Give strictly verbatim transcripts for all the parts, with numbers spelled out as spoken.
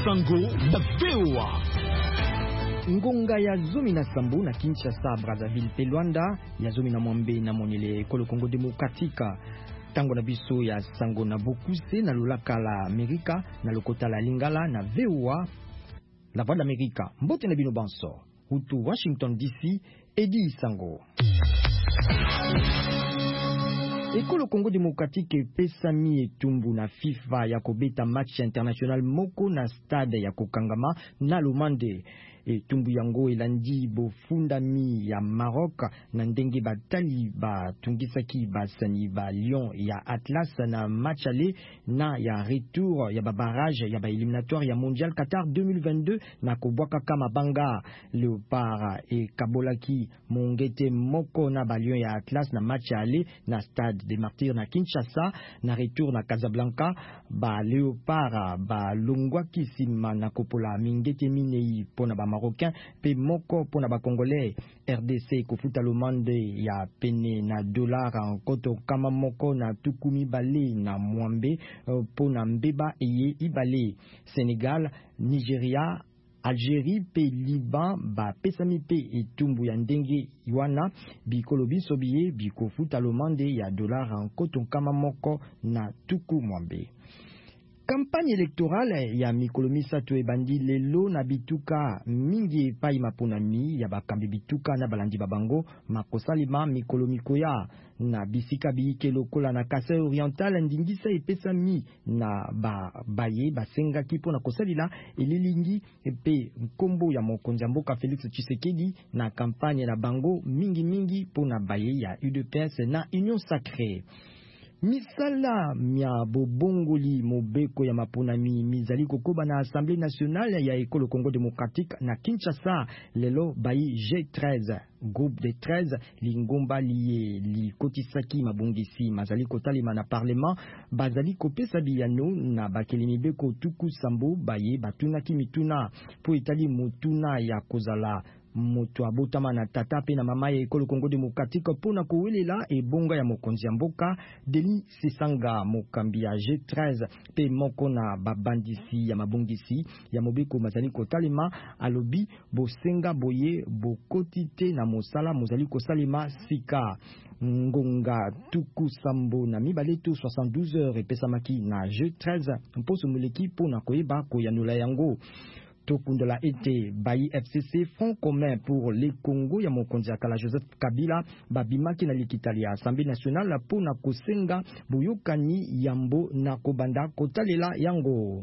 Sango na V O A. Ngonga ya zomi na sambu na Kinshasa, Brazzaville pe Luanda, ya zomi na mwambe na monele ekolo Congo Demokratika. Tango na biso ya Sango na Bokuse na lulaka la Amerika na lokota la Lingala na V O A, la voix d'Amérique. Mbote na bino banso. Hutu Washington D C, Edi Sango. Ekolo Congo Demokratique pesami etumbu na FIFA ya kobeta match international moko na stade ya kokangama na Lomande. Etumbu yango elandi bofundami ya Maroc na ndenge batali ba tungisaki basani ba Lyon ya Atlas na match aller na ya retour ya ba barrage ya ba éliminatoire ya mondial Qatar deux mille vingt-deux na kobwaka kama banga Leopard e Kabolaki mongete moko na ba Lyon ya Atlas na match aller na stade des Martyrs na Kinshasa na retour na Casablanca ba Leopard ba longwaki sima na kopola mingete minei pona ba Marocain pe moko pona ba Congolais. R D C kofuta Lomande ya pene na dollar en koto kama moko na tukumi bale na mwambe pona mbeba eye ibale. Sénégal, Nigeria, Algérie pe Liban ba pesami pe etumbu ya ndenge yuana bikolo biso biye bikofuta Lomande ya dollar en koto kama moko na tuku mwambe. Campagne électorale ya mikolo misato ebandi lelo na bituka mingi epai maponami ya bakambi bituka na balandi babango makosalima mikolo mikoya na bisika biyike lokola na Kasai Oriental ndingisa epesami na ba baye basengaki pona kosalila elilingi epe nkombo ya mokonzi ya mboka Félix Tshisekedi na campagne na bango mingi mingi pona baye ya U D P S na Union Sacrée. Misala mia bobongoli mobeko ya maponami mizali kokoba na Assemblée nationale ya ekolo Congo Démocratique na Kinshasa lelo bayi G treize groupe de treize lingomba liye li kotisaki mabungisi mazali kotalima na parlement bazali kopesa biyano na bakeli mibeko tuku sambo baye batunaki mituna po etali mutuna ya kozala moto abotama na tata pe na mama ya ekolo Congo Démocratique pona kowelela ebonga ya mokonzi ya mboka Denis Sesanga mokambi ya G treize pe moko na babandisi ya mabongisi ya mobeko mazali kotalema alobi bosenga boye bokoti te na mosala mozali kosalema sika. Ngonga tuku sambo na mibaletu soixante-douze heures epesamaki na G treize mposo muleki pona koyeba koyanula yango. Tokundela ete bayi F C C Front commun pour les Congo ya mokonzi akala Joseph Kabila babimaki na likitali ya Assemblée nationale pona kosenga boyokani yambo na kobanda kotalela yango.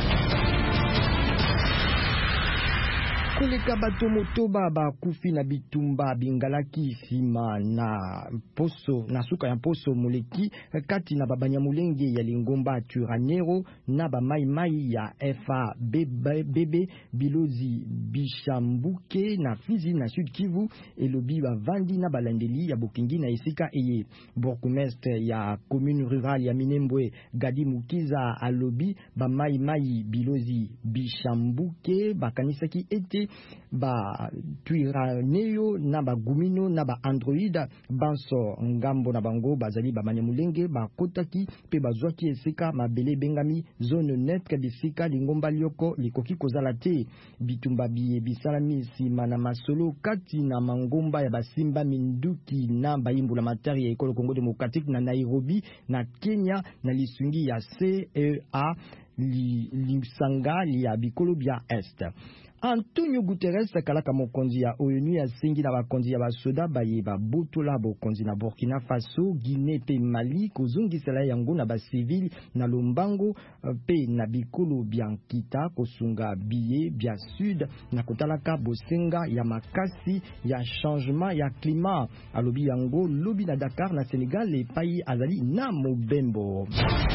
Koleka bato motoba ba kufi na bitumba bingalaki sima na poso na suka ya poso moleki kati na babanya mulenge ya lingomba Turanero na ba mai mai ya F A B B Bilozi Bishambuke na Fizi na Sud Kivu elobi bavandi na balandeli ya Bokingi na esika eye. Bourgmestre ya commune rurale ya Minembwe Gadi Mukiza alobi ba mai mai Bilozi Bishambuke bakanisaki ete ba Turaneo na ba Gumino na ba Android banso ngambo na bango bazali ba manyamulenge ba kotaki pe bazwaki esika mabele bengami zone net bisika lingomba lioko likoki kozala te bitumba biye bisalami sima na masolo kati na mangomba ya basimba minduki na bayimbula matari ya ekolo Congo Démocratique na Nairobi na Kenya na lisungi ya C E A li limsanga li ya bikolo bia est. Antonio Guterres kalaka mokonzi ya ONU ya singi na bakonzi ya basoda baye babutola bokonzi na Burkina Faso, Guinée pe Mali kozongisela yango na basivili na lombango pe na bikolo biankita kosunga biye bia sud na kotalaka bosenga ya makasi ya changement ya climat alobi yango lobi na Dakar na Sénégal le pays azali na mobembo.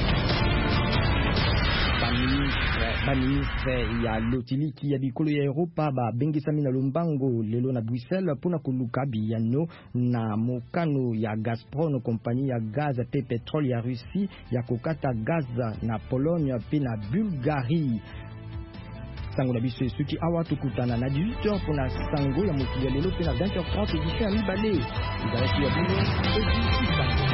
Baministre ya lotiliki ya bikolo ya Europa ba bengisami na lombango lelo na Bruxelles pona koluka biyano na mokano ya Gazprom kompani ya gaz pe petrole ya Russie ya kokata gaz na Pologne pe na Bulgarie. Sango na biso esuki awa tukutana na dix-huit heures pona sango ya mokili ya lelo pe na vingt heures trente édition ya mibale. Izalaki ya bino,